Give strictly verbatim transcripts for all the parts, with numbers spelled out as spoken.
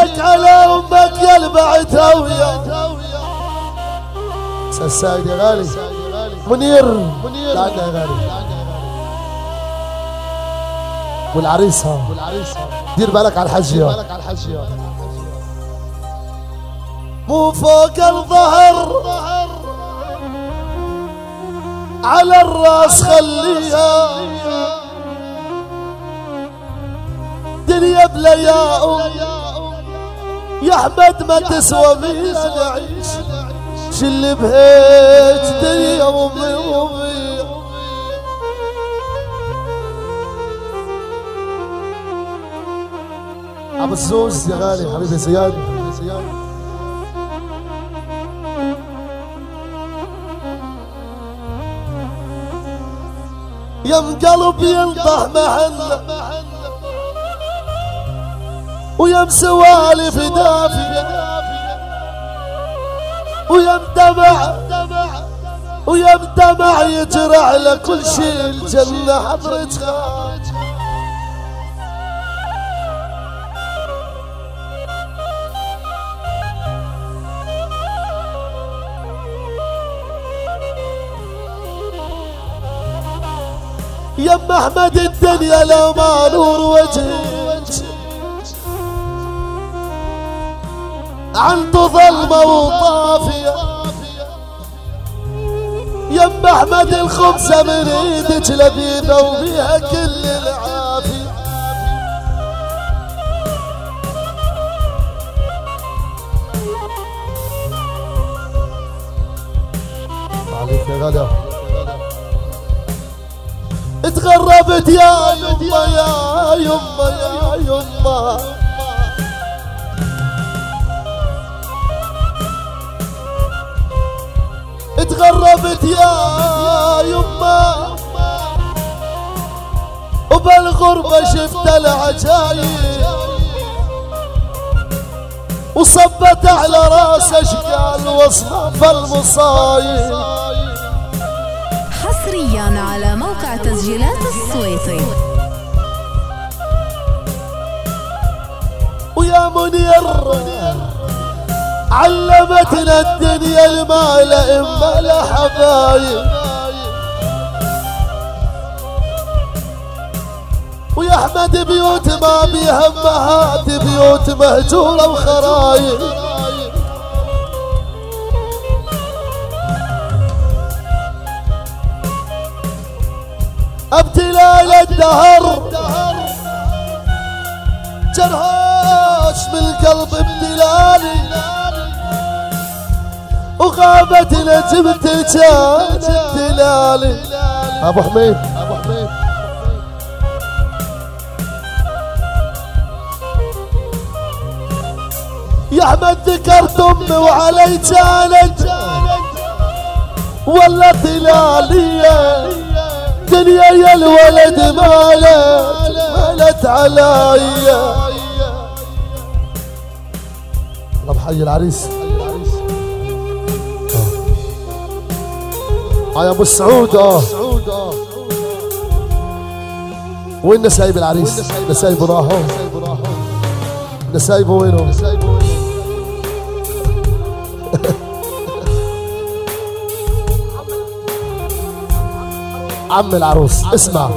لك على امك يا البعتها ويا السايد يا غالي منير منير تعال يا غالي والعريسة دير بالك على الحجية مو فوق الظهر على الراس خليها دنيا بلا يا أم يا أحمد ما تسوى فيها نعيش شل بهيج دنيا أمي أمي أبو الزوز يا غالي حبيبي زياد يم قلب ينطح محله ويم سوالف دافية ويم دمع ويم دمع يجرع لكل شي الجنة حضرتها يم احمد الدنيا لو ما نور وجهك عنده ظلمة وطافية يم احمد الخبزة من ايدك لذيذة وبيها كل العافية عليك يا غلا اتغربت يا يما يا يما يا يما اتغربت يا يما وبالغربة شفت العجايب وصبت على راس اشكال وصنف المصايب حصريا على موقع تسجيلات السويطي. ويا منير علمتنا الدنيا المال إما لا حبايب ويا أحمد بيوت ما بيها أمهات بيوت مهجورة وخرايب ابتلال الدهر جرهاش من القلب ابتلالي وغابت نجمتي كانت دلالي ابو حميد ابو حميد يا احمد ذكرت امي وعلي كانت ولا طلاليه دنيا يا الولد مالت مالت عليا الله بحي العريس اه يا ابو السعود اه وين نسايب العريس نسايبه راحوا نسايبه وينه عم العروس اسمع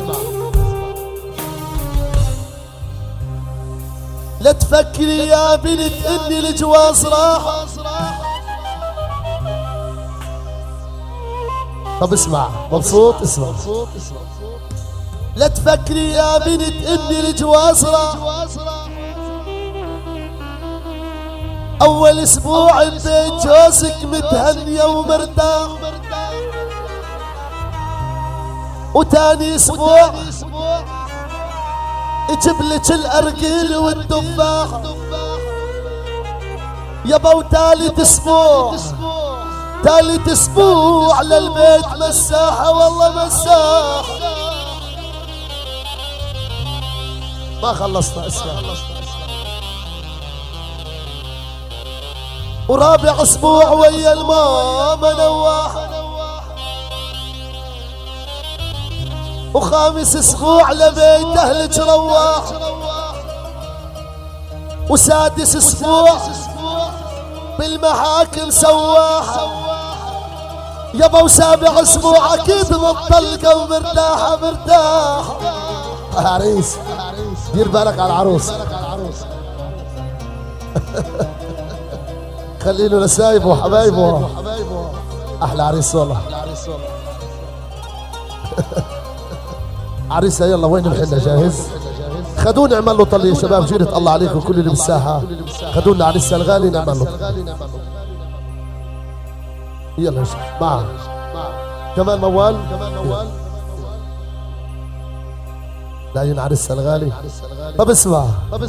لا تفكري يا بنت اني الجواز راح طب اسمع مبسوط اسمع لا تفكري يا بنت اني الجواز راح اول اسبوع ببيت جوزك متهنية ومرتاح وتاني اسبوع يجيب لك الارجل والتفاح يابا وتالت اسبوع تالت اسبوع للبيت مساحة والله مساحة ما خلصنا اسمع ورابع اسبوع ويا الماما نواحة وخامس اسبوع لبيت اهلك رواح وسادس اسبوع بالمحاكم سواحة يابا، وسابع اسبوع اكيد مطلقة ومرتاحة مرتاحة. عريس دير بالك على العروس. خلي له نسايبه وحبايبه. احلى عريس والله. عريسة يلا وين الحلة؟ جاهز؟ خدوني اعمل له طلي يا شباب، جيرة الله عليكم كل اللي بالساحة، خدونا عريسة الغالي نعمل له. يلا يا شباب معه كمان موال. لا ينعرس الغالي. طب اسمع،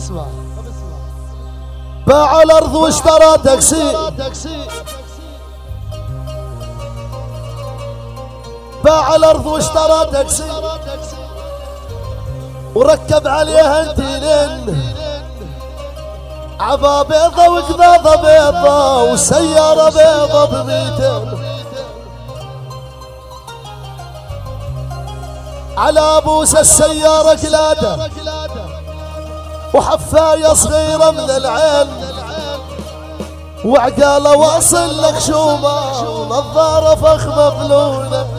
باع الارض واشترى تاكسي، باع الارض واشترى تاكسي وركب عليها انتينين، عبا بيضة وقباضة بيضة وسيارة بيضة بميتين، على بوس السيارة قلادة وحفاية صغيرة من العين، وعقالة واصل لك شومة ونظارة فخمة بلونة.